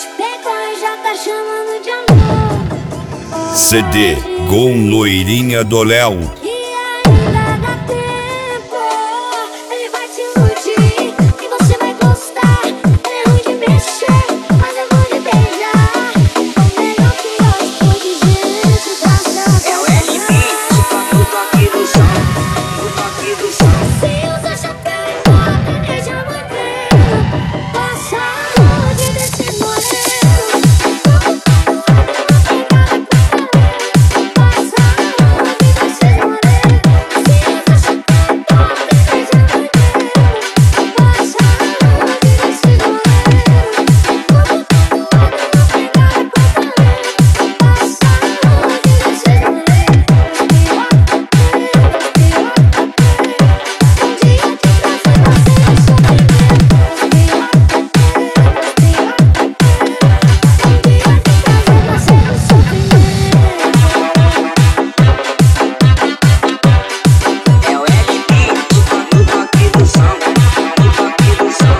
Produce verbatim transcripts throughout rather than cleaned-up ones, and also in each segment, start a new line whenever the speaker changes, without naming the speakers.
te pegou e já tá chamando de amor.
C D com Loirinha do Léo.
E ainda dá tempo, ele vai te iludir e você vai gostar. Ele é ruim de mexer, mas é bom de beijar. O melhor que hoje foi de gente pra se
É o L vinte, no toque do som, no toque do som.
Se usa chapéu e bota, eu já mandei. Passa a longe desse moreno. Passa a longe desse moreno. Se usa chapéu e bota, eu já mandei. Passa a longe desse moreno. Passa a
É o L vinte, no toque do som, no toque do som.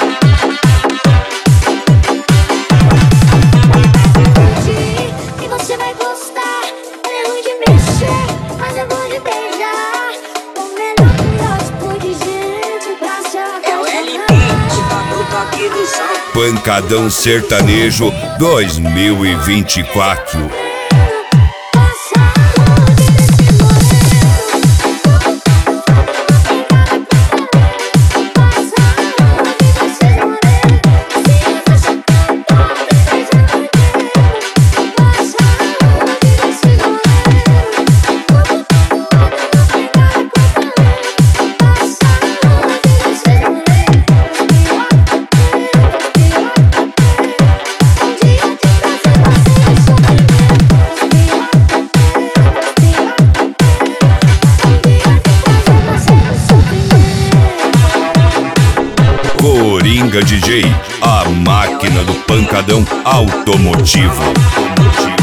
E você vai gostar. Ele é ruim de mexer, mas é bom de beijar. O melhor que hoje foi de gente pra se
É o L
apaixonar.
vinte, no toque do som.
Pancadão Sertanejo dois mil e vinte e quatro.
Passa longe desse moreno. Passa longe desse moreno. Se usa chapéu e bota, eu já mandei. Passa longe desse moreno. Passa longe desse moreno. Um dia de prazer, prazer e sofrimento. Um dia de prazer, prazer e sofrimento.
Coringa D J, a máquina do pancadão automotivo.